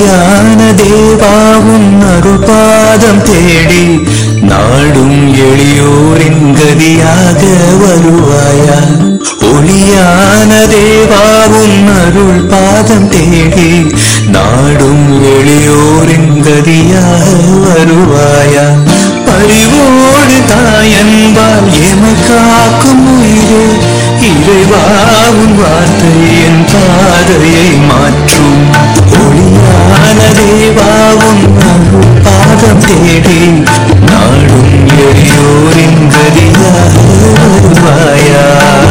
ஒளியான தேவாவும் அருள்பாதம் தேடி நாடும் எளியோரின் கதியாக வருவாயா. ஒளியான தேவாவும் அருள் பாதம் தேடி நாடும் எளியோரின் கதியாக வருவாயா. பரிவோடு தாயன்பால் எமை காக்கும் உயிரே இறைவாவும் வார்த்தை என் பாதையை மாற்றும். ஒளியான தேவாவும் அருள் பாதம் தேடி நாடும் எளியோரின் கதியாக வருவாயா.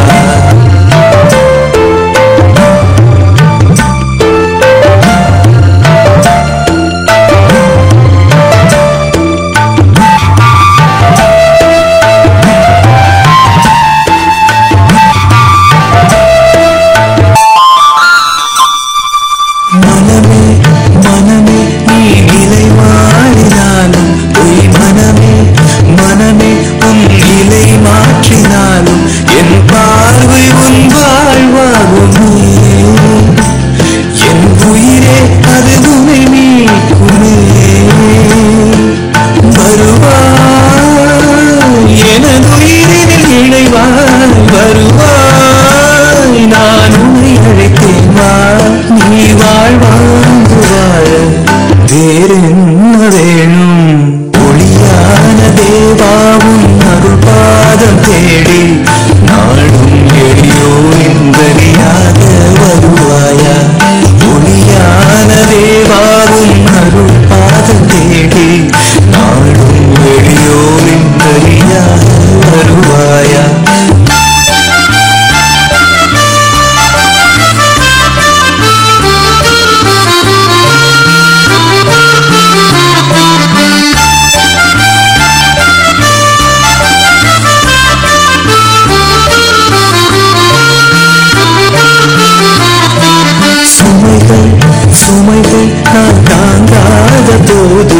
சுமைகள் நான் தாங்காத போது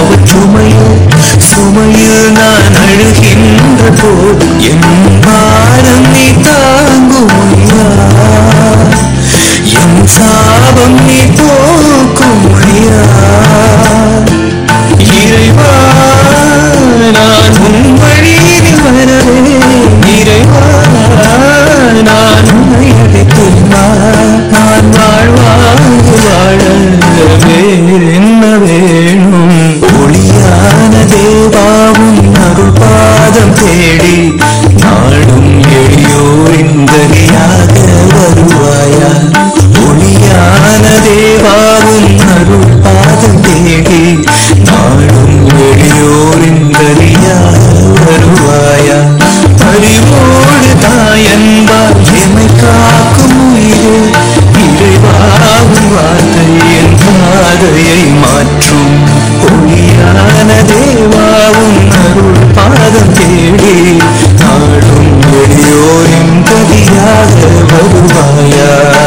சுமையில் நான் அழுகின்ற போது என் பாரம் நீ தாங்குமையா. என் சாபம் நீ போக்குமையா. இறைவா நான் உன் வழியில் வரவே. இறைவா நான் உன்னை அழைத்தேனா. நான் வாழ்வாங்கு வாழ வேறென்ன வேணும். ஒளியான தேவாவும் அருள் பாதம் தேடி நாடும் எளியோரின் கதியாக வருவாயா. ஒளியான தேவாவும் அருள் பாதம் தேடி நாடும் எளியோரின் கதியாக வருவாயா. அறிவோடு தாயன்பால் எமை காக்கும் உயிரே இறைவாவும் வார்த்தை என் பாதையை மாற்றும். ஒளியான தேவாவும் அருள் பாதம் தேடி நாடும் எளியோரின் கதியாக வருவாயா.